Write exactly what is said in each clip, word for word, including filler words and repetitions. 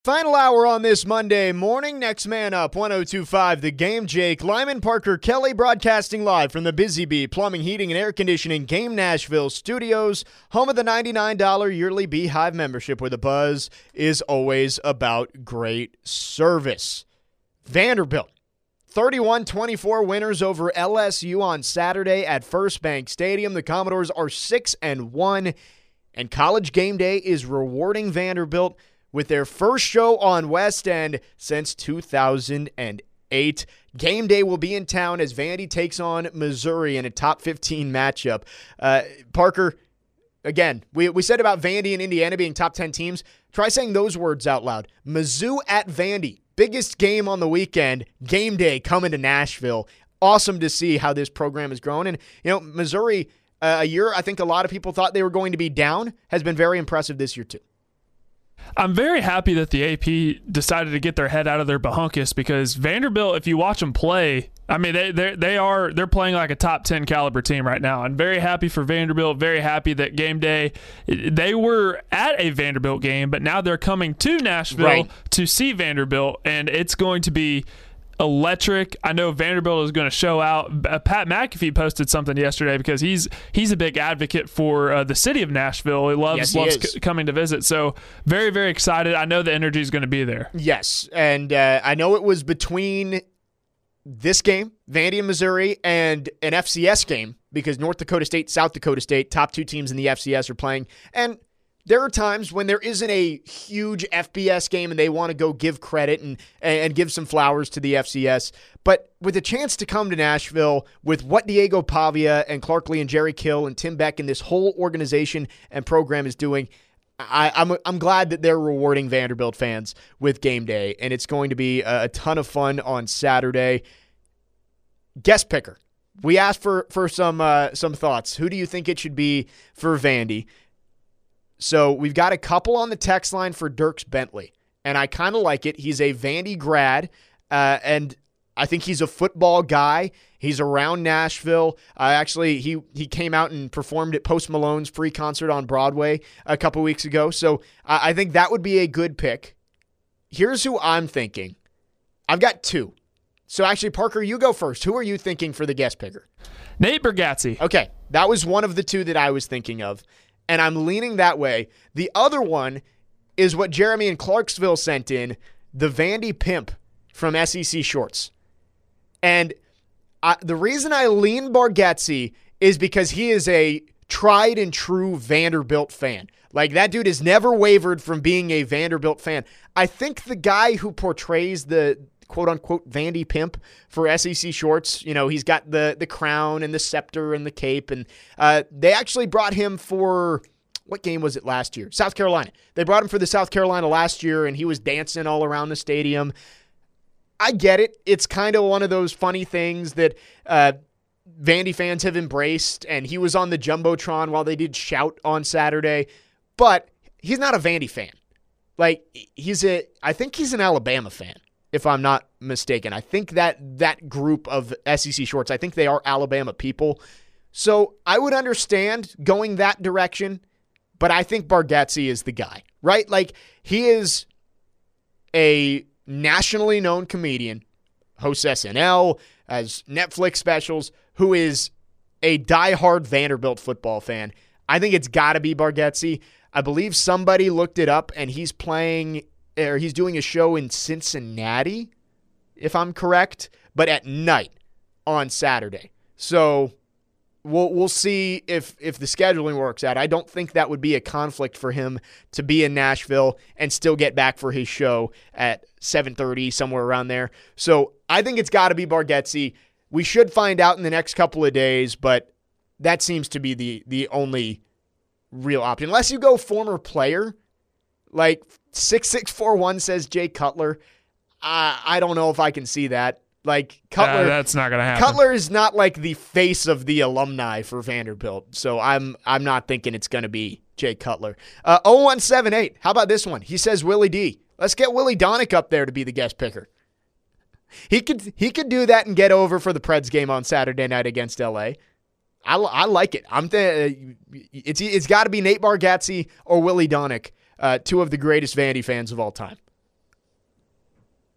Final hour on this Monday morning. Next man up, one oh two point five The Game. Jake Lyman, Parker Kelly, broadcasting live from the Busy Bee Plumbing, Heating, and Air Conditioning Game Nashville studios, home of the ninety-nine dollars yearly Beehive membership, where the buzz is always about great service. Vanderbilt, thirty-one twenty-four winners over L S U on Saturday at First Bank Stadium. The Commodores are six and one, and College Game Day is rewarding Vanderbilt with their first show on West End since two thousand eight. Game Day will be in town as Vandy takes on Missouri in a top fifteen matchup. Uh, Parker, again, we, we said about Vandy and Indiana being top ten teams. Try saying those words out loud. Mizzou at Vandy. Biggest game on the weekend. Game Day coming to Nashville. Awesome to see how this program has grown. And, you know, Missouri, uh, a year I think a lot of people thought they were going to be down, has been very impressive this year too. I'm very happy that the A P decided to get their head out of their bahunkus, because Vanderbilt, if you watch them play, I mean, they they they are they're playing like a top ten caliber team right now. I'm very happy for Vanderbilt. Very happy that Game Day, they were at a Vanderbilt game, but now they're coming to Nashville right. to see Vanderbilt, and it's going to be electric. I know Vanderbilt is going to show out. Uh, Pat McAfee posted something yesterday because he's he's a big advocate for uh, the city of Nashville. He loves yes, he loves is. c- coming to visit. So very very excited. I know the energy is going to be there. Yes, and uh, I know it was between this game, Vandy and Missouri, and an F C S game, because North Dakota State, South Dakota State, top two teams in the F C S are playing. And there are times when there isn't a huge F B S game and they want to go give credit and and give some flowers to the F C S. But with a chance to come to Nashville with what Diego Pavia and Clark Lee and Jerry Kill and Tim Beck and this whole organization and program is doing, I, I'm I'm glad that they're rewarding Vanderbilt fans with Game Day, and it's going to be a, a ton of fun on Saturday. Guest picker. We asked for for some uh, some thoughts. Who do you think it should be for Vandy? So we've got a couple on the text line for Dierks Bentley, and I kind of like it. He's a Vandy grad, uh, and I think he's a football guy. He's around Nashville. Uh, actually, he he came out and performed at Post Malone's free concert on Broadway a couple weeks ago, so uh, I think that would be a good pick. Here's who I'm thinking. I've got two. So actually, Parker, you go first. Who are you thinking for the guest picker? Nate Bargatze. Okay, that was one of the two that I was thinking of, and I'm leaning that way. The other one is what Jeremy in Clarksville sent in, the Vandy Pimp from S E C Shorts. And I, the reason I lean Bargatze is because he is a tried and true Vanderbilt fan. Like, that dude has never wavered from being a Vanderbilt fan. I think the guy who portrays the quote-unquote Vandy Pimp for S E C Shorts, you know, he's got the the crown and the scepter and the cape, and uh, they actually brought him for, what game was it last year? South Carolina. They brought him for the South Carolina last year, and he was dancing all around the stadium. I get it. It's kind of one of those funny things that uh, Vandy fans have embraced, and he was on the Jumbotron while they did Shout on Saturday, but he's not a Vandy fan. Like, he's a, I think he's an Alabama fan, if I'm not mistaken. I think that that group of S E C Shorts, I think they are Alabama people. So I would understand going that direction, but I think Bargatze is the guy, right? Like, he is a nationally known comedian, hosts S N L, has Netflix specials, who is a diehard Vanderbilt football fan. I think it's got to be Bargatze. I believe somebody looked it up, and he's playing, or he's doing a show in Cincinnati, if I'm correct, but at night on Saturday. So we'll we'll see if if the scheduling works out. I don't think that would be a conflict for him to be in Nashville and still get back for his show at seven thirty, somewhere around there. So I think it's got to be Bargatze. We should find out in the next couple of days, but that seems to be the the only real option. Unless you go former player, like six six four one says Jay Cutler. Uh, I don't know if I can see that. Like, Cutler, uh, that's not gonna happen. Cutler is not like the face of the alumni for Vanderbilt, so I'm I'm not thinking it's gonna be Jay Cutler. Uh, oh one seven eight. How about this one? He says Willie D. Let's get Willie Donick up there to be the guest picker. He could he could do that and get over for the Preds game on Saturday night against L A. I, I like it. I'm th- it's it's got to be Nate Bargatze or Willie Donick, uh, two of the greatest Vandy fans of all time.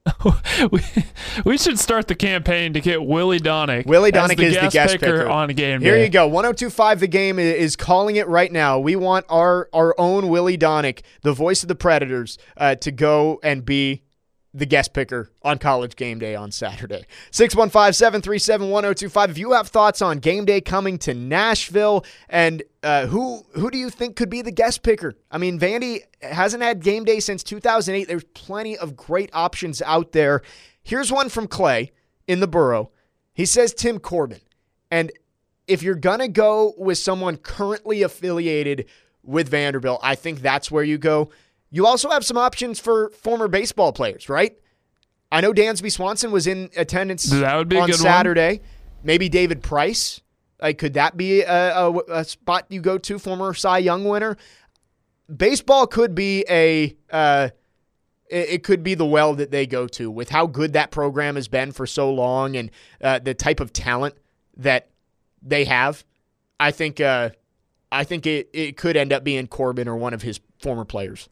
we, we should start the campaign to get Willie Donick. Willie Donick the is the guest picker, picker on a game Here day. you go. one oh two point five The Game is calling it right now. We want our, our own Willie Donick, the voice of the Predators, uh, to go and be the guest picker on College Game Day on Saturday. six one five, seven three seven, one oh two five. If you have thoughts on game day coming to Nashville, and uh, who who do you think could be the guest picker? I mean, Vandy hasn't had game day since two thousand eight. There's plenty of great options out there. Here's one from Clay in the Borough. He says Tim Corbin. And if you're going to go with someone currently affiliated with Vanderbilt, I think that's where you go. You also have some options for former baseball players, right? I know Dansby Swanson was in attendance that would be on a good Saturday. One. Maybe David Price. Like, could that be a, a, a spot you go to, former Cy Young winner? Baseball could be a uh, it, it could be the well that they go to with how good that program has been for so long and uh, the type of talent that they have. I think uh, I think it, it could end up being Corbin or one of his former players.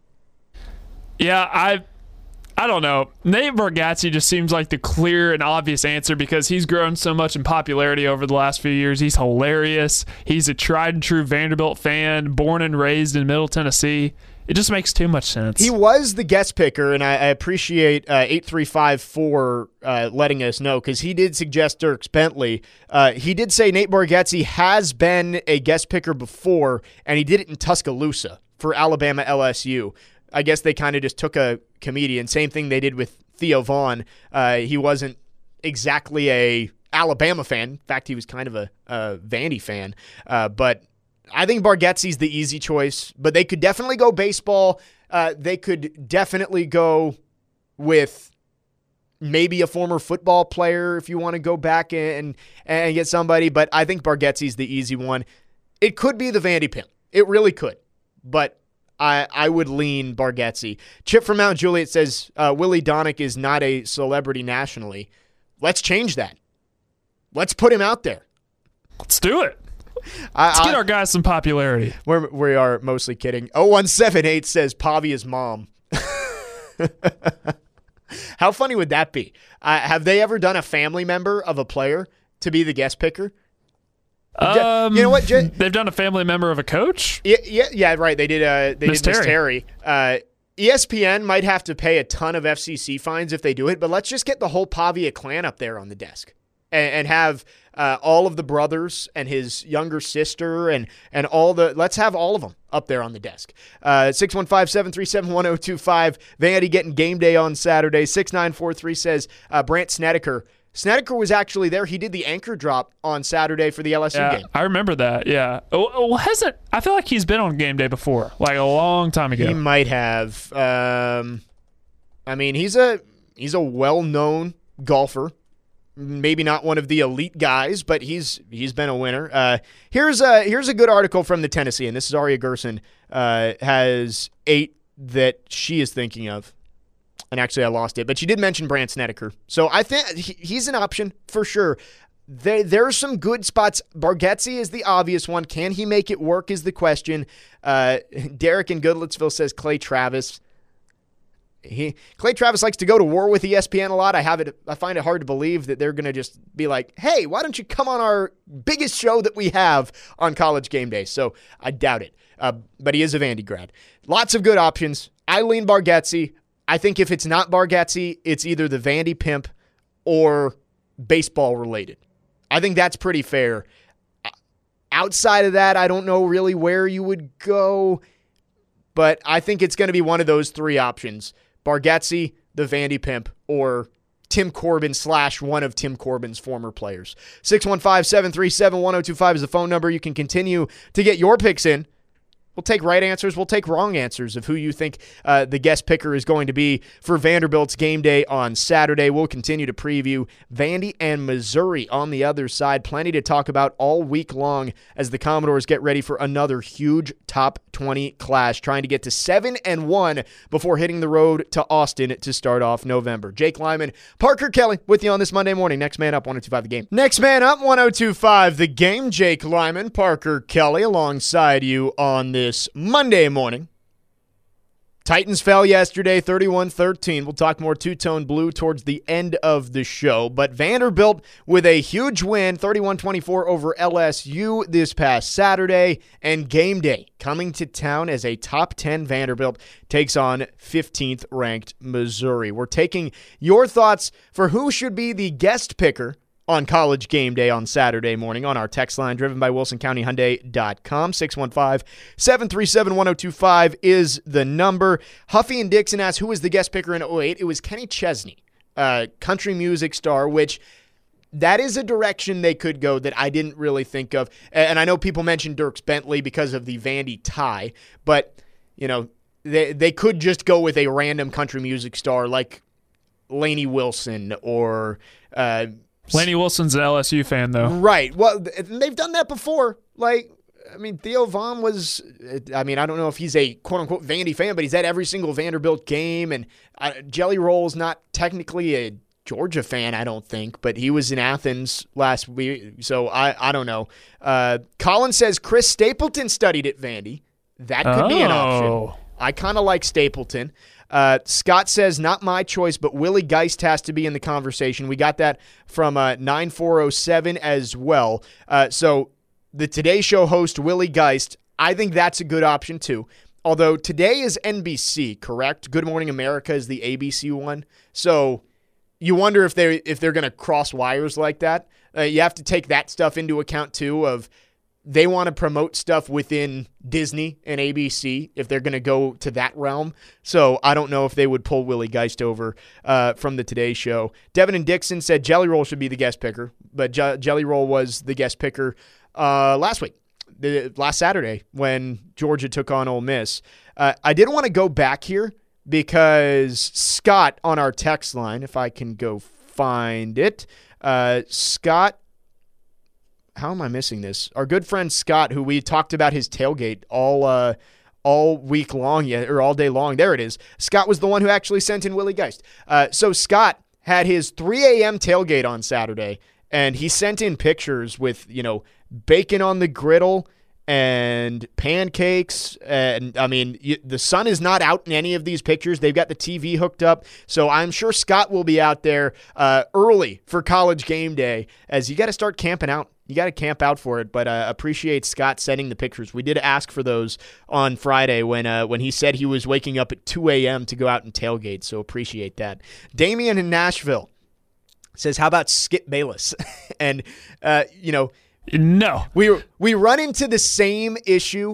Yeah, I I don't know. Nate Bargatze just seems like the clear and obvious answer because he's grown so much in popularity over the last few years. He's hilarious. He's a tried and true Vanderbilt fan, born and raised in Middle Tennessee. It just makes too much sense. He was the guest picker, and I, I appreciate uh, eight three five four uh, letting us know because he did suggest Dirk Bentley. Uh, he did say Nate Bargatze has been a guest picker before, and he did it in Tuscaloosa for Alabama L S U. I guess they kind of just took a comedian. Same thing they did with Theo Vaughn. Uh, he wasn't exactly a Alabama fan. In fact, he was kind of a, a Vandy fan. Uh, but I think Bargatze's the easy choice. But they could definitely go baseball. Uh, they could definitely go with maybe a former football player if you want to go back and, and get somebody. But I think Bargatze's the easy one. It could be the Vandy Pimp. It really could. But I, I would lean Bargatze. Chip from Mount Juliet says uh, Willie Donick is not a celebrity nationally. Let's change that. Let's put him out there. Let's do it. I, Let's get I, our guys some popularity. We're, we are mostly kidding. oh one seven eight says Pavia's mom. How funny would that be? Uh, have they ever done a family member of a player to be the guest picker? Um, you know what? Je- they've done a family member of a coach. Yeah, yeah, yeah. Right. They did. Uh, they Miss did Miss Terry. Terry. Uh, E S P N might have to pay a ton of F C C fines if they do it, but let's just get the whole Pavia clan up there on the desk and, and have uh, all of the brothers and his younger sister and and all the. Let's have all of them up there on the desk. Uh, six one five, seven three seven, one oh two five. Vandy getting game day on Saturday. six nine four three says uh, Brant Snedeker. Snedeker was actually there. He did the anchor drop on Saturday for the L S U yeah, game. I remember that, yeah. Well, hasn't I feel like he's been on game day before, like a long time ago. He might have. Um, I mean, he's a he's a well-known golfer. Maybe not one of the elite guys, but he's he's been a winner. Uh, here's a here's a good article from the Tennessee, and this is Aria Gerson uh, has eight that she is thinking of. And actually, I lost it. But she did mention Brant Snedeker. So I think he's an option for sure. There, there are some good spots. Bargatze is the obvious one. Can he make it work is the question. Uh, Derek in Goodlettsville says Clay Travis. He Clay Travis likes to go to war with E S P N a lot. I have it. I find it hard to believe that they're going to just be like, hey, why don't you come on our biggest show that we have on College Game Day? So I doubt it. Uh, but he is a Vandy grad. Lots of good options. I lean Bargatze. I think if it's not Bargatze, it's either the Vandy Pimp or baseball related. I think that's pretty fair. Outside of that, I don't know really where you would go, but I think it's going to be one of those three options. Bargatze, the Vandy Pimp, or Tim Corbin slash one of Tim Corbin's former players. six one five, seven three seven, one oh two five is the phone number. You can continue to get your picks in. We'll take right answers. We'll take wrong answers of who you think uh, the guest picker is going to be for Vanderbilt's game day on Saturday. We'll continue to preview Vandy and Missouri on the other side. Plenty to talk about all week long as the Commodores get ready for another huge top twenty clash, trying to get to seven and one before hitting the road to Austin to start off November. Jake Lyman, Parker Kelly with you on this Monday morning. Next man up, one oh two five The Game. Next man up, one oh two five The Game. Jake Lyman, Parker Kelly alongside you on this Monday morning. Titans fell yesterday, thirty-one thirteen. We'll talk more two-tone blue towards the end of the show. But Vanderbilt with a huge win, thirty-one twenty-four over L S U this past Saturday. And game day coming to town as a top ten Vanderbilt takes on fifteenth-ranked Missouri. We're taking your thoughts for who should be the guest picker on College Game Day on Saturday morning on our text line driven by wilson county hyundai dot com. six one five, seven three seven, one oh two five is the number. Huffy and Dixon asked who was the guest picker in oh eight. It was Kenny Chesney, uh, country music star, which that is a direction they could go that I didn't really think of. And I know people mentioned Dierks Bentley because of the Vandy tie, but, you know, they, they could just go with a random country music star like Lainey Wilson or uh, Lainey Wilson's an L S U fan, though. Right. Well, they've done that before. Like, I mean, Theo Vaughn was, I mean, I don't know if he's a quote-unquote Vandy fan, but he's at every single Vanderbilt game. And uh, Jelly Roll's not technically a Georgia fan, I don't think, but he was in Athens last week. So I, I don't know. Uh, Colin says Chris Stapleton studied at Vandy. That could oh. be an option. I kind of like Stapleton. Uh, Scott says, not my choice, but Willie Geist has to be in the conversation. We got that from uh, nine four oh seven as well. Uh, so the Today Show host, Willie Geist, I think that's a good option too. Although today is N B C, correct? Good Morning America is the A B C one. So you wonder if they're, if they're going to cross wires like that. Uh, you have to take that stuff into account too of they want to promote stuff within Disney and A B C if they're going to go to that realm. So I don't know if they would pull Willie Geist over uh, from the Today Show. Devin and Dixon said Jelly Roll should be the guest picker, but Je- Jelly Roll was the guest picker uh, last week, the, last Saturday when Georgia took on Ole Miss. Uh, I did want to go back here because Scott on our text line, if I can go find it, uh, Scott, how am I missing this? Our good friend Scott, who we talked about his tailgate all uh, all week long, yeah, or all day long. There it is. Scott was the one who actually sent in Willie Geist. Uh, so Scott had his three a.m. tailgate on Saturday, and he sent in pictures with, you know, bacon on the griddle and pancakes. And, I mean, you, the sun is not out in any of these pictures. They've got the T V hooked up. So I'm sure Scott will be out there uh, early for College Game Day, as you got to start camping out. You got to camp out for it, but uh, appreciate Scott sending the pictures. We did ask for those on Friday when uh, when he said he was waking up at two a.m. to go out and tailgate, so appreciate that. Damian in Nashville says, how about Skip Bayless? and, uh, you know, no. We, we run into the same issue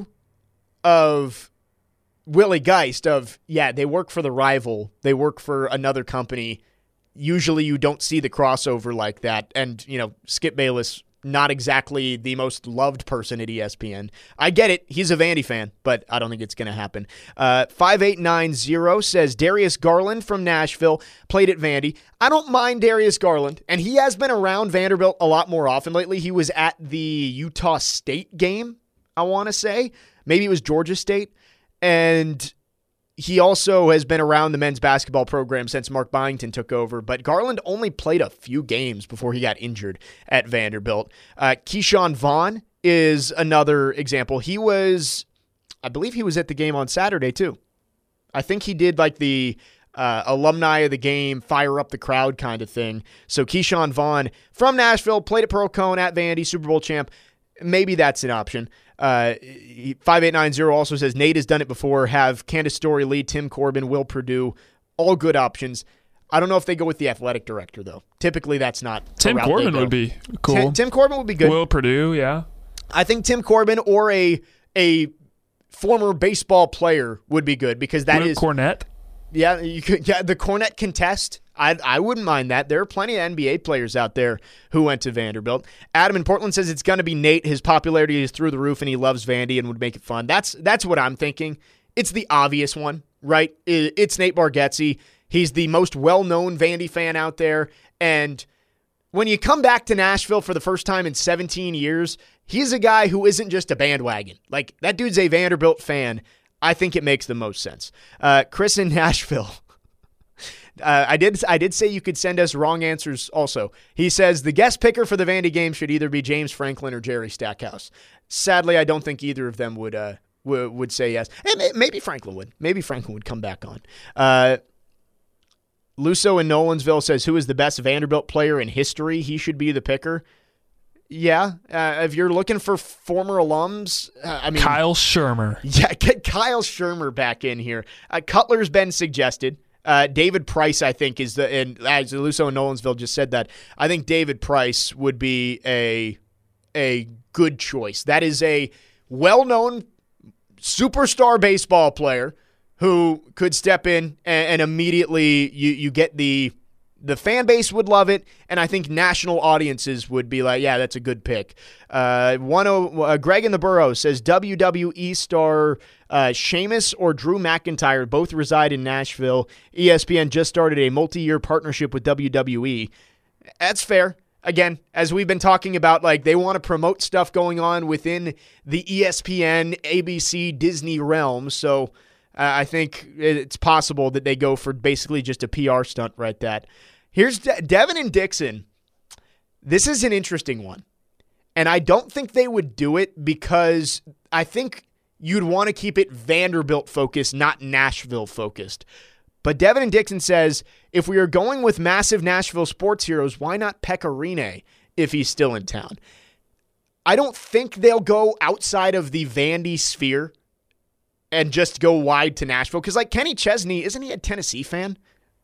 of Willie Geist of, yeah, they work for the rival. They work for another company. Usually you don't see the crossover like that. And, you know, Skip Bayless, not exactly the most loved person at E S P N. I get it. He's a Vandy fan, but I don't think it's going to happen. Uh, five eight nine zero says Darius Garland from Nashville played at Vandy. I don't mind Darius Garland, and he has been around Vanderbilt a lot more often lately. He was at the Utah State game, I want to say. Maybe it was Georgia State. And he also has been around the men's basketball program since Mark Byington took over, but Garland only played a few games before he got injured at Vanderbilt. Uh, Keyshawn Vaughn is another example. He was, I believe he was at the game on Saturday too. I think he did like the uh, alumni of the game, fire up the crowd kind of thing. So Keyshawn Vaughn from Nashville, played at Pearl Cone at Vandy, Super Bowl champ. Maybe that's an option. Uh, five eight nine zero also says Nate has done it before. Have Candace Story lead, Tim Corbin, Will Purdue, all good options. I don't know if they go with the athletic director though. Typically, that's not Tim Corbin would be cool. Tim, Tim Corbin would be good. Will Purdue, yeah. I think Tim Corbin or a a former baseball player would be good because that Will is Cornette. Yeah, you could, yeah, the Cornette contest. I I wouldn't mind that. There are plenty of N B A players out there who went to Vanderbilt. Adam in Portland says it's going to be Nate. His popularity is through the roof, and he loves Vandy and would make it fun. That's that's what I'm thinking. It's the obvious one, right? It's Nate Bargatze. He's the most well-known Vandy fan out there, and when you come back to Nashville for the first time in seventeen years, he's a guy who isn't just a bandwagon. Like, that dude's a Vanderbilt fan. I think it makes the most sense. Uh, Chris in Nashville. Uh, I did I did say you could send us wrong answers also. He says the guest picker for the Vandy game should either be James Franklin or Jerry Stackhouse. Sadly, I don't think either of them would uh, w- would say yes. And maybe Franklin would. Maybe Franklin would come back on. Uh, Luso in Nolansville says, who is the best Vanderbilt player in history? He should be the picker. Yeah, uh, if you're looking for former alums, uh, I mean... Kyle Shermer. Yeah, get Kyle Shermer back in here. Uh, Cutler's been suggested. Uh, David Price, I think, is the... And as Luso and Nolansville just said that, I think David Price would be a a good choice. That is a well-known superstar baseball player who could step in and, and immediately you, you get the... The fan base would love it, and I think national audiences would be like, yeah, that's a good pick. Uh, one oh, uh, Greg in the Burrows says W W E star uh, Sheamus or Drew McIntyre both reside in Nashville. E S P N just started a multi-year partnership with W W E. That's fair. Again, as we've been talking about, like they want to promote stuff going on within the E S P N, A B C, Disney realm, so... Uh, I think it's possible that they go for basically just a P R stunt right that. Here's De- Devin and Dixon. This is an interesting one. And I don't think they would do it because I think you'd want to keep it Vanderbilt focused, not Nashville focused. But Devin and Dixon says, if we are going with massive Nashville sports heroes, why not Pekka Rinne if he's still in town? I don't think they'll go outside of the Vandy sphere and just go wide to Nashville. Because, like, Kenny Chesney, isn't he a Tennessee fan?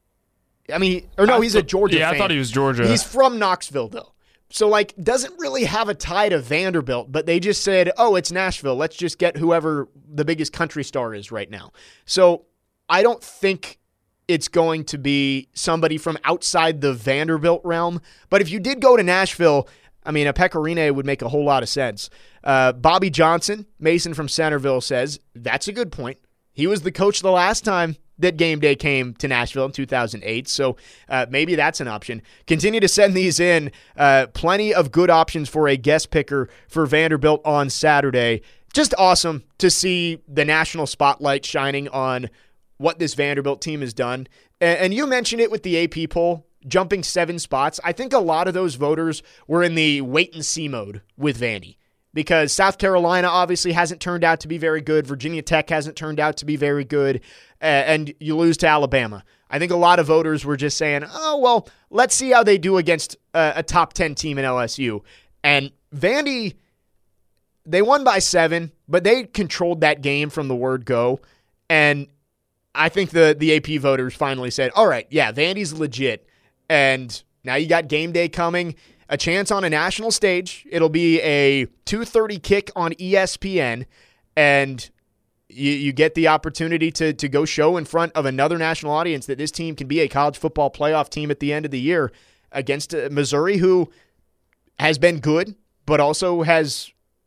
I mean, or no, I he's th- a Georgia yeah, fan. I thought he was Georgia. He's from Knoxville, though. So, like, doesn't really have a tie to Vanderbilt, but they just said, oh, it's Nashville. Let's just get whoever the biggest country star is right now. So, I don't think it's going to be somebody from outside the Vanderbilt realm. But if you did go to Nashville, I mean, a Pekka Rinne would make a whole lot of sense. Uh, Bobby Johnson, Mason from Centerville, says, that's a good point. He was the coach the last time that game day came to Nashville in two thousand eight, so uh, maybe that's an option. Continue to send these in. Uh, plenty of good options for a guest picker for Vanderbilt on Saturday. Just awesome to see the national spotlight shining on what this Vanderbilt team has done. And, and you mentioned it with the A P poll, jumping seven spots. I think a lot of those voters were in the wait-and-see mode with Vandy. Because South Carolina obviously hasn't turned out to be very good. Virginia Tech hasn't turned out to be very good. Uh, and you lose to Alabama. I think a lot of voters were just saying, oh, well, let's see how they do against uh, a top ten team in L S U. And Vandy, they won by seven, but they controlled that game from the word go. And I think the, the A P voters finally said, all right, yeah, Vandy's legit. And now you got game day coming. A chance on a national stage. It'll be a two thirty kick on E S P N, and you, you get the opportunity to, to go show in front of another national audience that this team can be a college football playoff team at the end of the year against Missouri, who has been good, but also has,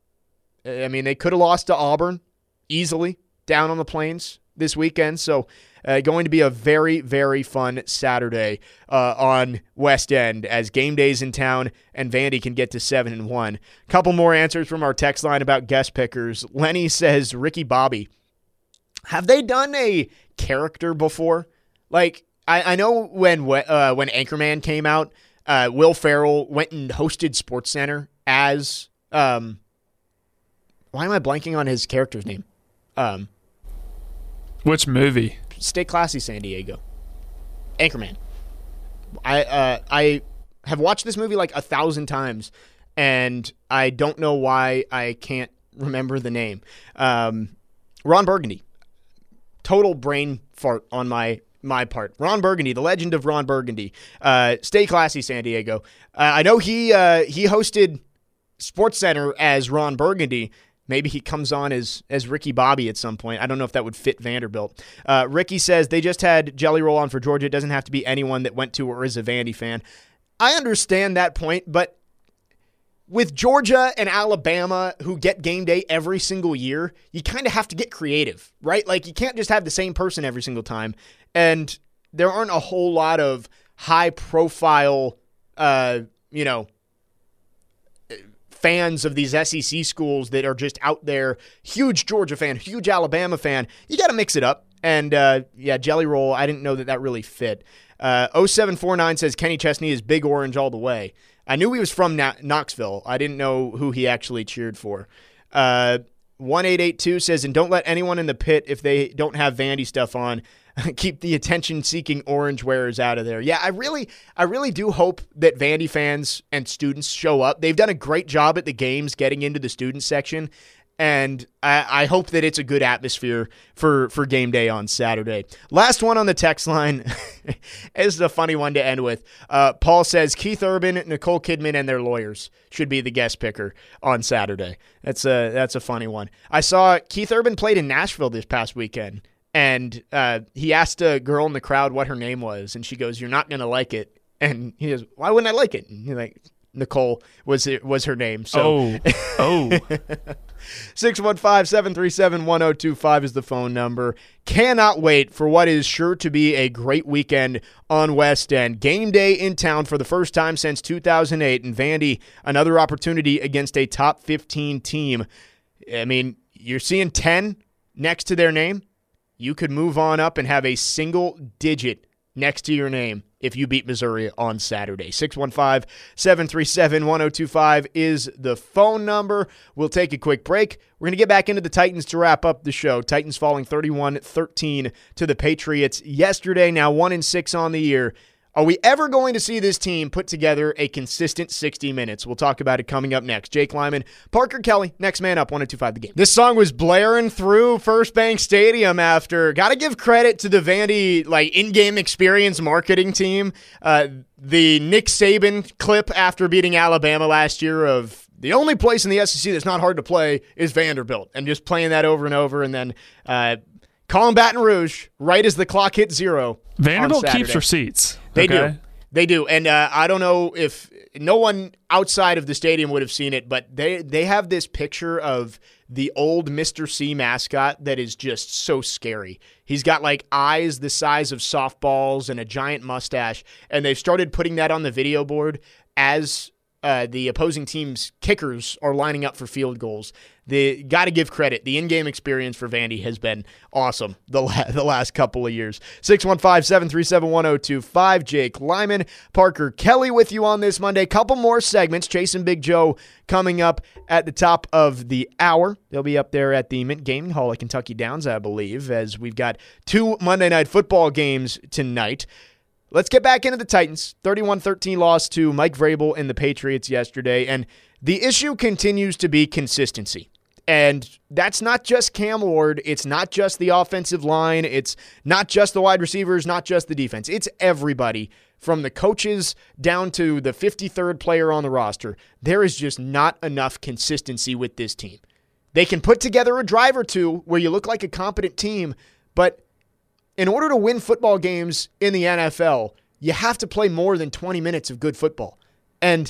I mean, they could have lost to Auburn easily down on the Plains this weekend, so Uh, going to be a very, very fun Saturday uh, on West End as game day's in town and Vandy can get to seven and one. Couple more answers from our text line about guest pickers. Lenny says Ricky Bobby. Have they done a character before? Like I, I know when uh, when Anchorman came out, uh, Will Ferrell went and hosted SportsCenter as um. Why am I blanking on his character's name? Um. Which movie? Stay Classy, San Diego. Anchorman. I uh, I have watched this movie like a thousand times, and I don't know why I can't remember the name. Um, Ron Burgundy. Total brain fart on my my part. Ron Burgundy, the legend of Ron Burgundy. Uh, Stay Classy, San Diego. Uh, I know he uh, he hosted SportsCenter as Ron Burgundy. Maybe he comes on as as Ricky Bobby at some point. I don't know if that would fit Vanderbilt. Uh, Ricky says they just had Jelly Roll on for Georgia. It doesn't have to be anyone that went to or is a Vandy fan. I understand that point, but with Georgia and Alabama who get game day every single year, you kind of have to get creative, right? Like you can't just have the same person every single time. And there aren't a whole lot of high profile, uh, you know, fans of these S E C schools that are just out there, huge Georgia fan, huge Alabama fan. You got to mix it up. And, uh, yeah, Jelly Roll, I didn't know that that really fit. Uh, oh seven four nine says Kenny Chesney is Big Orange all the way. I knew he was from Na- Knoxville. I didn't know who he actually cheered for. Uh, one eight eight two says, and don't let anyone in the pit if they don't have Vandy stuff on. Keep the attention-seeking orange wearers out of there. Yeah, I really, I really do hope that Vandy fans and students show up. They've done a great job at the games getting into the student section, and I, I hope that it's a good atmosphere for, for game day on Saturday. Last one on the text line. This is a funny one to end with. Uh, Paul says, Keith Urban, Nicole Kidman, and their lawyers should be the guest picker on Saturday. That's a, that's a funny one. I saw Keith Urban played in Nashville this past weekend. And uh, he asked a girl in the crowd what her name was, and she goes, "You're not going to like it." And he goes, "Why wouldn't I like it?" And he's like, Nicole was it was her name. So, oh, oh. six one five, seven three seven, one oh two five is the phone number. Cannot wait for what is sure to be a great weekend on West End. Game day in town for the first time since two thousand eight, and Vandy, another opportunity against a top fifteen team. I mean, you're seeing ten next to their name. You could move on up and have a single digit next to your name if you beat Missouri on Saturday. six one five, seven three seven, one oh two five is the phone number. We'll take a quick break. We're going to get back into the Titans to wrap up the show. Titans falling thirty-one thirteen to the Patriots yesterday, now one and six on the year. Are we ever going to see this team put together a consistent sixty minutes? We'll talk about it coming up next. Jake Lyman, Parker Kelly, next man up, one oh two five The Game. This song was blaring through First Bank Stadium after, got to give credit to the Vandy like in-game experience marketing team. Uh, the Nick Saban clip after beating Alabama last year of the only place in the S E C that's not hard to play is Vanderbilt, and just playing that over and over, and then uh, calling Baton Rouge right as the clock hit zero. Vanderbilt keeps receipts. They okay. do. They do. And uh, I don't know if no one outside of the stadium would have seen it, but they, they have this picture of the old Mister C mascot that is just so scary. He's got like eyes the size of softballs and a giant mustache, and they've started putting that on the video board as uh, the opposing team's kickers are lining up for field goals. The got to give credit. The in-game experience for Vandy has been awesome the, la- the last couple of years. six one five, seven three seven, one oh two five. Jake Lyman, Parker Kelly with you on this Monday. Couple more segments. Chase and Big Joe coming up at the top of the hour. They'll be up there at the Mint Gaming Hall at Kentucky Downs, I believe, as we've got two Monday Night Football games tonight. Let's get back into the Titans. thirty-one thirteen loss to Mike Vrabel and the Patriots yesterday, and the issue continues to be consistency. And that's not just Cam Ward. It's not just the offensive line. It's not just the wide receivers, not just the defense. It's everybody from the coaches down to the fifty-third player on the roster. There is just not enough consistency with this team. They can put together a drive or two where you look like a competent team, but in order to win football games in the N F L, you have to play more than twenty minutes of good football. And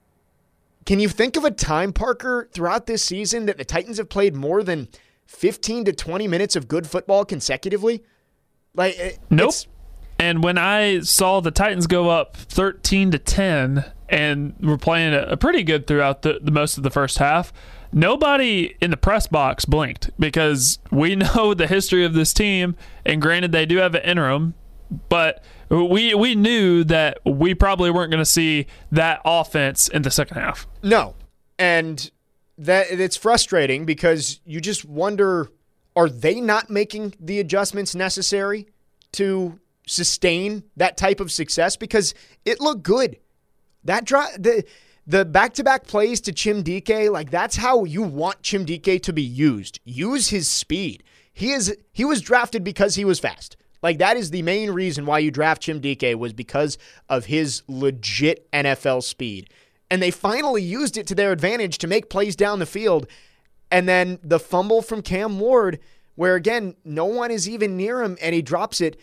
can you think of a time, Parker, throughout this season that the Titans have played more than fifteen to twenty minutes of good football consecutively? Like, nope. And when I saw the Titans go up thirteen to ten and were playing a, a pretty good throughout the, the most of the first half, nobody in the press box blinked, because we know the history of this team, and granted they do have an interim, but we we knew that we probably weren't going to see that offense in the second half. No, and that it's frustrating because you just wonder, are they not making the adjustments necessary to sustain that type of success? Because it looked good. That dri- the the back-to-back plays to Chimdike, like that's how you want Chimdike to be used. Use his speed. He is he was drafted because he was fast. Like, that is the main reason why you draft Chimdike, was because of his legit N F L speed. And they finally used it to their advantage to make plays down the field. And then the fumble from Cam Ward, where, again, no one is even near him, and he drops it.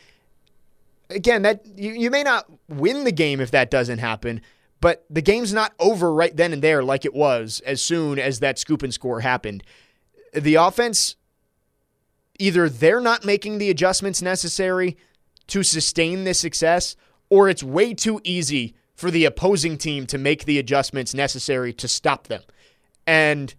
Again, that you, you may not win the game if that doesn't happen, but the game's not over right then and there like it was as soon as that scoop and score happened. The offense, either they're not making the adjustments necessary to sustain this success, or it's way too easy for the opposing team to make the adjustments necessary to stop them. And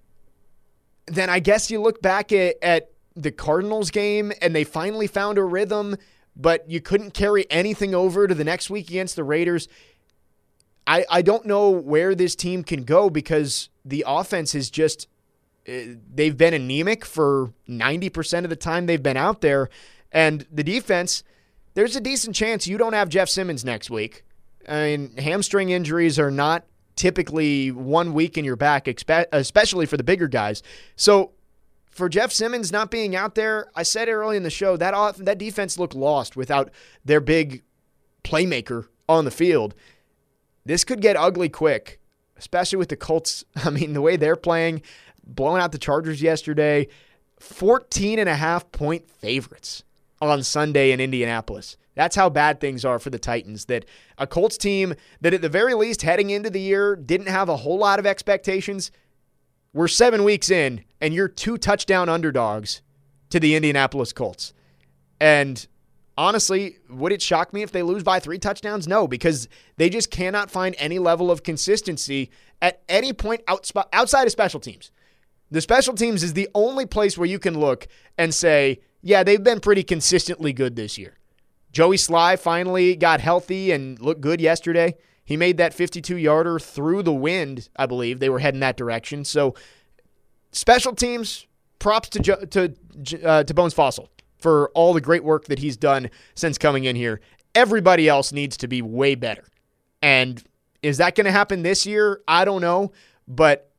then I guess you look back at, at the Cardinals game, and they finally found a rhythm, but you couldn't carry anything over to the next week against the Raiders. I, I don't know where this team can go, because the offense is just, they've been anemic for ninety percent of the time they've been out there. And the defense, there's a decent chance you don't have Jeff Simmons next week. I mean, hamstring injuries are not typically one week in your back, especially for the bigger guys. So for Jeff Simmons not being out there, I said early in the show, that off, that defense looked lost without their big playmaker on the field. This could get ugly quick, especially with the Colts. I mean, the way they're playing, blowing out the Chargers yesterday, fourteen and a half point favorites on Sunday in Indianapolis. That's how bad things are for the Titans, that a Colts team that at the very least heading into the year didn't have a whole lot of expectations. We're seven weeks in, and you're two touchdown underdogs to the Indianapolis Colts. And honestly, would it shock me if they lose by three touchdowns? No, because they just cannot find any level of consistency at any point outside of special teams. The special teams is the only place where you can look and say, yeah, they've been pretty consistently good this year. Joey Sly finally got healthy and looked good yesterday. He made that fifty-two-yarder through the wind, I believe. They were heading that direction. So special teams, props to jo- to uh, to Bones Fossil for all the great work that he's done since coming in here. Everybody else needs to be way better. And is that going to happen this year? I don't know. But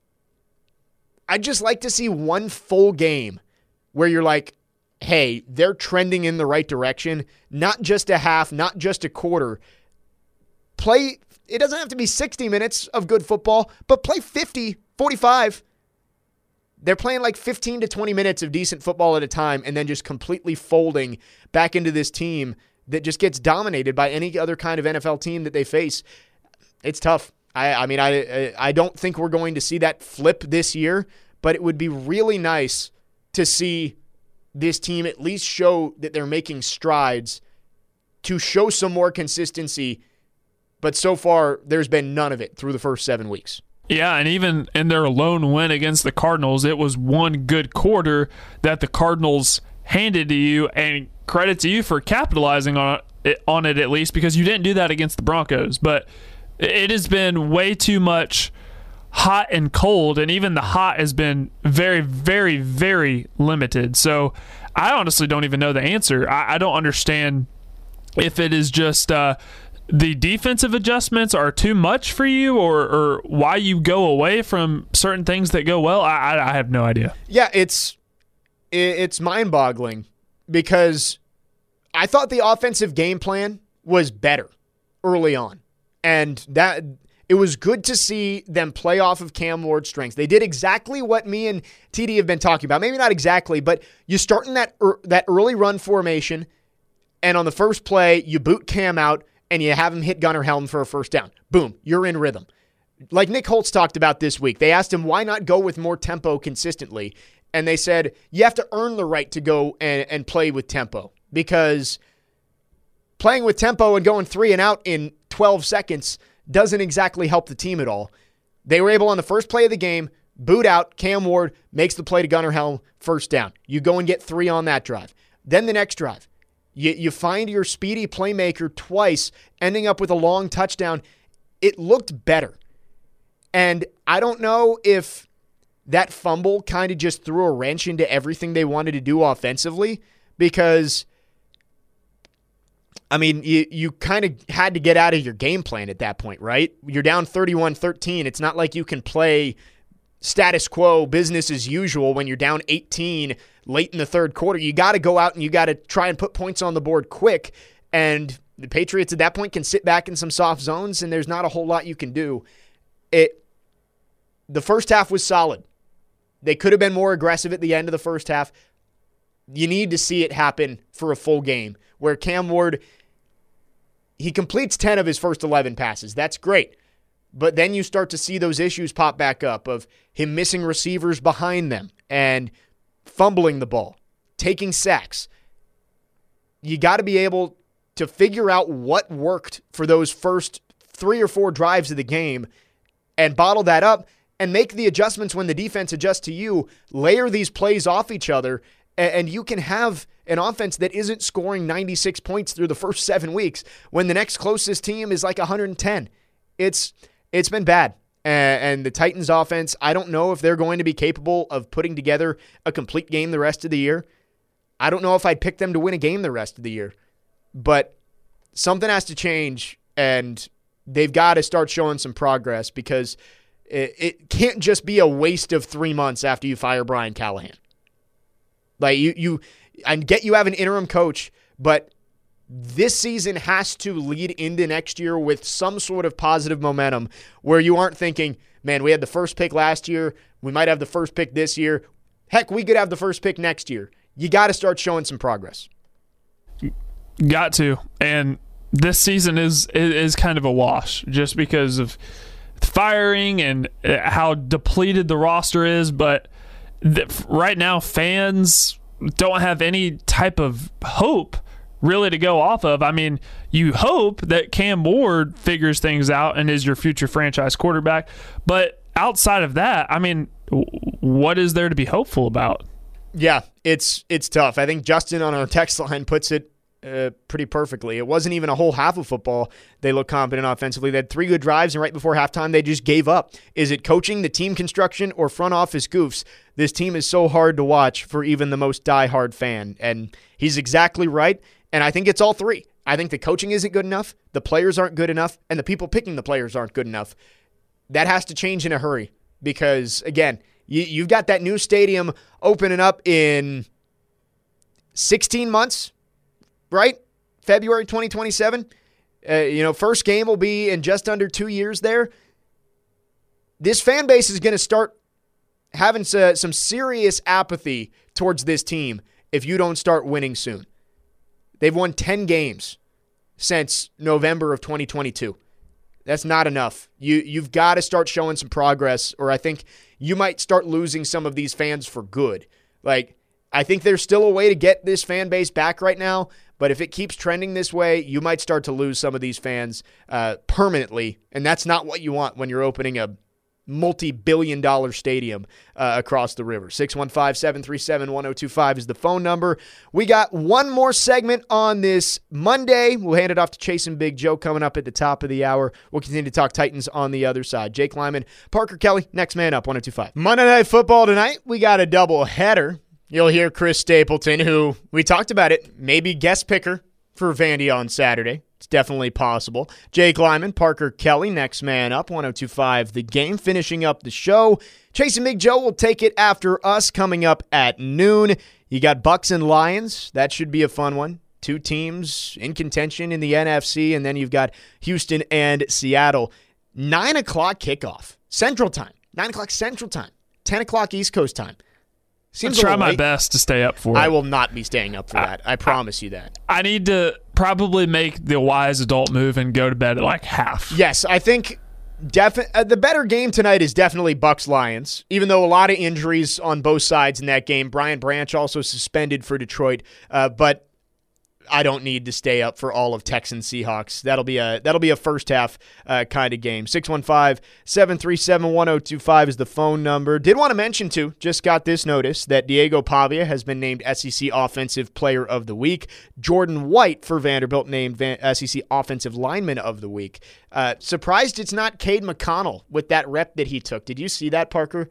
I'd just like to see one full game where you're like, hey, they're trending in the right direction, not just a half, not just a quarter. Play, it doesn't have to be sixty minutes of good football, but play fifty, forty-five. They're playing like fifteen to twenty minutes of decent football at a time and then just completely folding back into this team that just gets dominated by any other kind of N F L team that they face. It's tough. I, I mean, I, I don't think we're going to see that flip this year, but it would be really nice to see this team at least show that they're making strides to show some more consistency. But so far, there's been none of it through the first seven weeks. Yeah, and even in their lone win against the Cardinals, it was one good quarter that the Cardinals handed to you, and credit to you for capitalizing on it, on it at least, because you didn't do that against the Broncos. But it has been way too much hot and cold, and even the hot has been very, very, very limited. So I honestly don't even know the answer. I, I don't understand if it is just uh, the defensive adjustments are too much for you, or, or why you go away from certain things that go well. I, I, I have no idea. Yeah, it's it's mind-boggling because I thought the offensive game plan was better early on, and that it was good to see them play off of Cam Ward's strengths. They did exactly what me and T D have been talking about. Maybe not exactly, but you start in that er, that early run formation, and on the first play, you boot Cam out, and you have him hit Gunnar Helm for a first down. Boom, you're in rhythm. Like Nick Holtz talked about this week, they asked him why not go with more tempo consistently, and they said you have to earn the right to go and, and play with tempo, because playing with tempo and going three and out in twelve seconds doesn't exactly help the team at all. They were able on the first play of the game, boot out, Cam Ward makes the play to Gunnar Helm, first down. You go and get three on that drive. Then the next drive, you, you find your speedy playmaker twice, ending up with a long touchdown. It looked better. And I don't know if that fumble kind of just threw a wrench into everything they wanted to do offensively, because I mean, you, you kind of had to get out of your game plan at that point, right? You're down thirty-one thirteen. It's not like you can play status quo, business as usual when you're down eighteen late in the third quarter. You got to go out and you got to try and put points on the board quick. And the Patriots at that point can sit back in some soft zones, and there's not a whole lot you can do. It. The first half was solid. They could have been more aggressive at the end of the first half. You need to see it happen for a full game where Cam Ward, he completes ten of his first eleven passes. That's great. But then you start to see those issues pop back up of him missing receivers behind them and fumbling the ball, taking sacks. You got to be able to figure out what worked for those first three or four drives of the game and bottle that up and make the adjustments when the defense adjusts to you, layer these plays off each other, and you can have an offense that isn't scoring ninety-six points through the first seven weeks when the next closest team is like one hundred ten. It's it's been bad. And, and the Titans offense, I don't know if they're going to be capable of putting together a complete game the rest of the year. I don't know if I'd pick them to win a game the rest of the year. But something has to change, and they've got to start showing some progress because it, it can't just be a waste of three months after you fire Brian Callahan. Like you, you, I get you have an interim coach, but this season has to lead into next year with some sort of positive momentum where you aren't thinking, man, we had the first pick last year. We might have the first pick this year. Heck, we could have the first pick next year. You got to start showing some progress. Got to. And this season is is kind of a wash just because of firing and how depleted the roster is. But th- right now, fans don't have any type of hope really to go off of. I mean, you hope that Cam Ward figures things out and is your future franchise quarterback. But outside of that, I mean, what is there to be hopeful about? Yeah, it's it's tough. I think Justin on our text line puts it uh, pretty perfectly. It wasn't even a whole half of football. They looked competent offensively. They had three good drives, and right before halftime, they just gave up. Is it coaching, the team construction, or front office goofs? This team is so hard to watch for even the most diehard fan, and he's exactly right. And I think it's all three. I think the coaching isn't good enough, the players aren't good enough, and the people picking the players aren't good enough. That has to change in a hurry because, again, you, you've got that new stadium opening up in sixteen months, right? February twenty twenty-seven. Uh, you know, first game will be in just under two years there. This fan base is going to start having some, some serious apathy towards this team if you don't start winning soon. They've won ten games since November of twenty twenty-two. That's not enough. You, you've got to start showing some progress, or I think you might start losing some of these fans for good. Like, I think there's still a way to get this fan base back right now, but if it keeps trending this way, you might start to lose some of these fans uh, permanently, and that's not what you want when you're opening a multi-billion dollar stadium uh, across the river. six one five, seven three seven, one oh two five is the phone number. We got one more segment on this Monday. We'll hand it off to Chase and Big Joe coming up at the top of the hour. We'll continue to talk Titans on the other side. Jake Lyman, Parker Kelly, next man up, one oh two five. Monday Night Football tonight, we got a double header. You'll hear Chris Stapleton, who we talked about it, maybe guest picker for Vandy on Saturday. It's definitely possible. Jake Lyman, Parker Kelly, next man up, one oh two five The Game, finishing up the show. Chase and Big Joe will take it after us coming up at noon. You got Bucks and Lions. That should be a fun one. Two teams in contention in the N F C, and then you've got Houston and Seattle. nine o'clock kickoff, Central Time. nine o'clock Central Time. ten o'clock East Coast Time. Seems I'll try my best to stay up for it. I will not be staying up for that. I, I promise you that. I need to probably make the wise adult move and go to bed at like half. Yes, I think defi- uh, the better game tonight is definitely Bucks-Lions, even though a lot of injuries on both sides in that game. Brian Branch also suspended for Detroit, uh, but I don't need to stay up for all of Texans Seahawks. That'll be a that'll be a first half uh, kind of game. six one five, seven three seven, one oh two five is the phone number. Did want to mention too, just got this notice that Diego Pavia has been named S E C Offensive Player of the Week. Jordan White for Vanderbilt named Van- S E C Offensive Lineman of the Week. Uh, surprised it's not Cade McConnell with that rep that he took. Did you see that, Parker?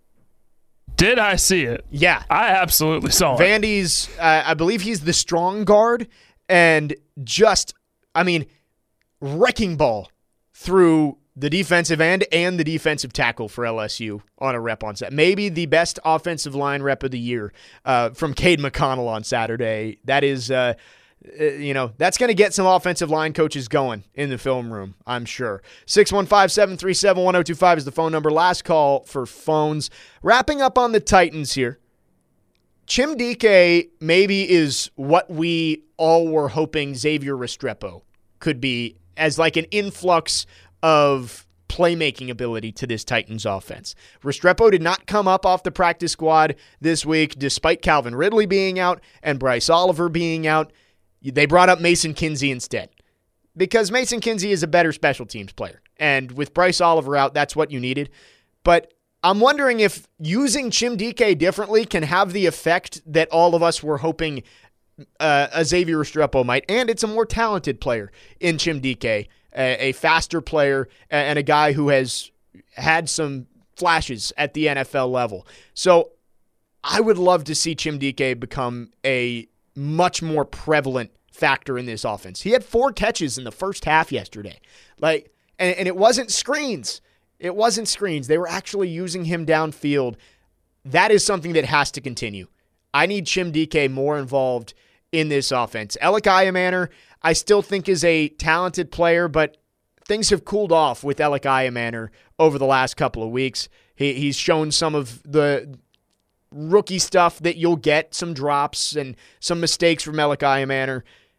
Did I see it? Yeah. I absolutely saw it. Vandy's, uh, I believe he's the strong guard, and just, I mean, wrecking ball through the defensive end and the defensive tackle for L S U on a rep on set. Maybe the best offensive line rep of the year uh, from Cade McConnell on Saturday. That is, uh, uh, you know, that's going to get some offensive line coaches going in the film room, I'm sure. six one five, seven three seven, one oh two five is the phone number. Last call for phones. Wrapping up on the Titans here. Chim Dike maybe is what we all were hoping Xavier Restrepo could be as like an influx of playmaking ability to this Titans offense. Restrepo did not come up off the practice squad this week despite Calvin Ridley being out and Bryce Oliver being out. They brought up Mason Kinsey instead because Mason Kinsey is a better special teams player. And with Bryce Oliver out, that's what you needed. But I'm wondering if using Chim Dike differently can have the effect that all of us were hoping uh, a Xavier Restrepo might. And it's a more talented player in Chim Dike, a, a faster player, and a guy who has had some flashes at the N F L level. So I would love to see Chimdike become a much more prevalent factor in this offense. He had four catches in the first half yesterday. Like, and, and it wasn't screens. It wasn't screens. They were actually using him downfield. That is something that has to continue. I need Chimdike more involved in this offense. Alec Iamaner, I still think is a talented player, but things have cooled off with Alec Iamaner over the last couple of weeks. He, he's shown some of the rookie stuff that you'll get, some drops and some mistakes from Alec Iamaner.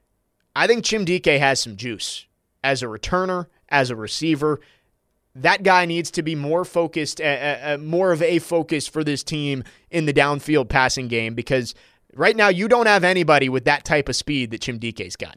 I think Chimdike has some juice as a returner, as a receiver. That guy needs to be more focused, uh, uh, more of a focus for this team in the downfield passing game, because right now you don't have anybody with that type of speed that Chimdike's got.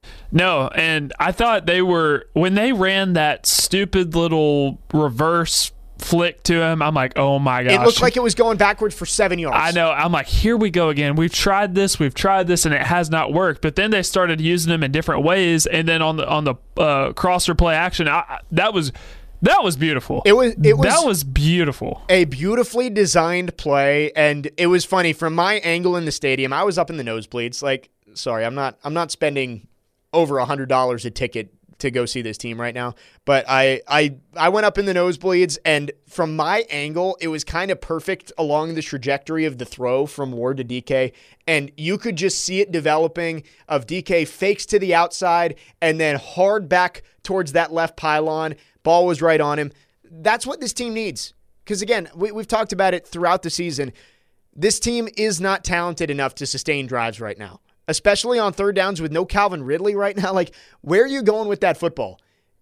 No, and I thought they were, when they ran that stupid little reverse flick to him, I'm like, oh my gosh. It looked like it was going backwards for seven yards. I know. I'm like, here we go again. We've tried this, we've tried this, and it has not worked. But then they started using them in different ways, and then on the on the uh, crosser play action, I, that was that was beautiful. It was it was that was beautiful. A beautifully designed play, and it was funny from my angle in the stadium. I was up in the nosebleeds. Like, sorry, I'm not I'm not spending over a hundred dollars a ticket to go see this team right now. But I I I went up in the nosebleeds, and from my angle, it was kind of perfect along the trajectory of the throw from Ward to D K. And you could just see it developing of D K fakes to the outside and then hard back towards that left pylon. Ball was right on him. That's what this team needs. Because again, we, we've talked about it throughout the season. This team is not talented enough to sustain drives right now, especially on third downs with no Calvin Ridley right now. Like, where are you going with that football?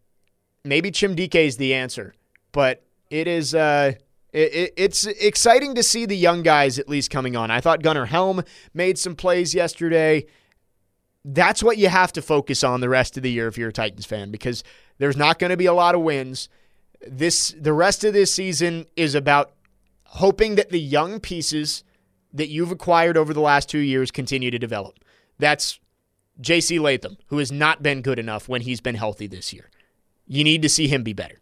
Maybe Chimdike is the answer, but it is uh, it, it, it's exciting to see the young guys at least coming on. I thought Gunnar Helm made some plays yesterday. That's what you have to focus on the rest of the year if you're a Titans fan, because there's not going to be a lot of wins. This the rest of this season is about hoping that the young pieces that you've acquired over the last two years continue to develop. That's J C Latham, who has not been good enough when he's been healthy this year. You need to see him be better.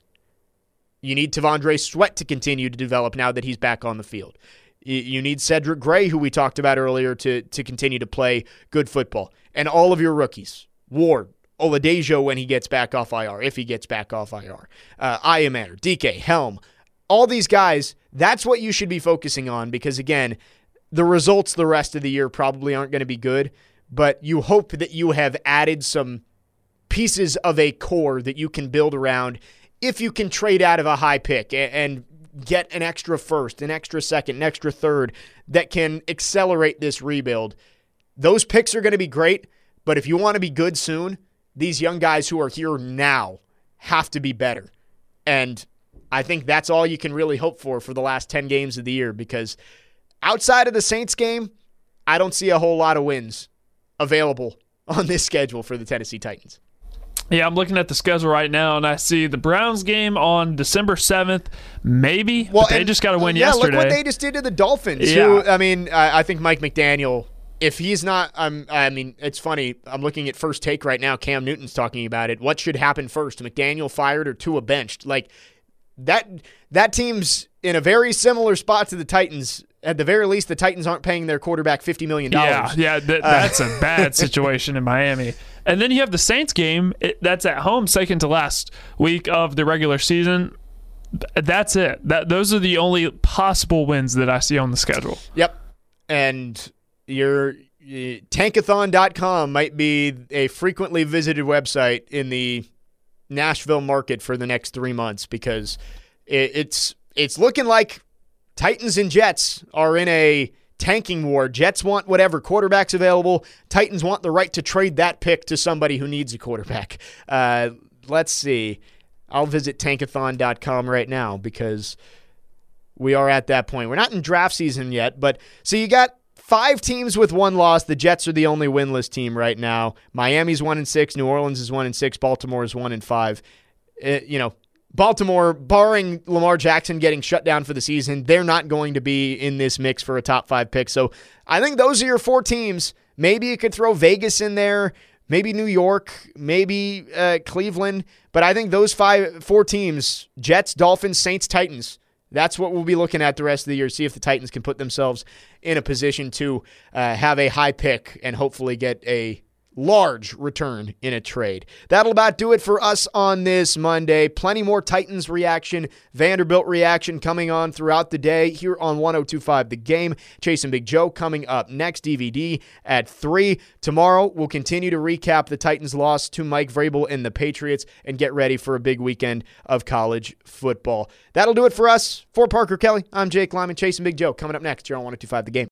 You need Tavondre Sweat to continue to develop now that he's back on the field. You need Cedric Gray, who we talked about earlier, to, to continue to play good football. And all of your rookies, Ward, Oladejo when he gets back off I R, if he gets back off I R, uh, Iamaner, D K, Helm, all these guys, that's what you should be focusing on, because, again, the results the rest of the year probably aren't going to be good, but you hope that you have added some pieces of a core that you can build around if you can trade out of a high pick and get an extra first, an extra second, an extra third that can accelerate this rebuild. Those picks are going to be great, but if you want to be good soon, these young guys who are here now have to be better. And I think that's all you can really hope for for the last ten games of the year, because outside of the Saints game, I don't see a whole lot of wins available on this schedule for the Tennessee Titans. Yeah, I'm looking at the schedule right now, and I see the Browns game on December seventh, maybe, well, but they just got to win yeah, yesterday. Look what they just did to the Dolphins. Yeah. Who, I mean, I, I think Mike McDaniel, if he's not, um, I mean, it's funny. I'm looking at First Take right now. Cam Newton's talking about it. What should happen first, McDaniel fired or Tua benched? Like, that that team's in a very similar spot to the Titans. At the very least, the Titans aren't paying their quarterback fifty million dollars. Yeah, yeah, th- that's uh, a bad situation in Miami. And then you have the Saints game. It, that's at home, second to last week of the regular season. That's it. That Those are the only possible wins that I see on the schedule. Yep. And your tankathon dot com might be a frequently visited website in the Nashville market for the next three months because it, it's it's looking like Titans and Jets are in a tanking war. Jets want whatever quarterback's available. Titans want the right to trade that pick to somebody who needs a quarterback. Uh, let's see. I'll visit tankathon dot com right now because we are at that point. We're not in draft season yet, but so you got five teams with one loss. The Jets are the only winless team right now. Miami's one and six. New Orleans is one and six. Baltimore is one and five. Uh, you know, Baltimore, barring Lamar Jackson getting shut down for the season, they're not going to be in this mix for a top five pick. So I think those are your four teams. Maybe you could throw Vegas in there. maybe New York, maybe uh, Cleveland. But I think those five, four teams, Jets, Dolphins, Saints, Titans, that's what we'll be looking at the rest of the year, see if the Titans can put themselves in a position to uh, have a high pick and hopefully get a large return in a trade. That'll about do it for us on this Monday. Plenty more Titans reaction, Vanderbilt reaction coming on throughout the day here on one oh two point five The Game. Chase and Big Joe coming up next, D V D at three. Tomorrow, we'll continue to recap the Titans' loss to Mike Vrabel and the Patriots and get ready for a big weekend of college football. That'll do it for us. For Parker Kelly, I'm Jake Lyman. Chase and Big Joe coming up next here on one oh two point five The Game.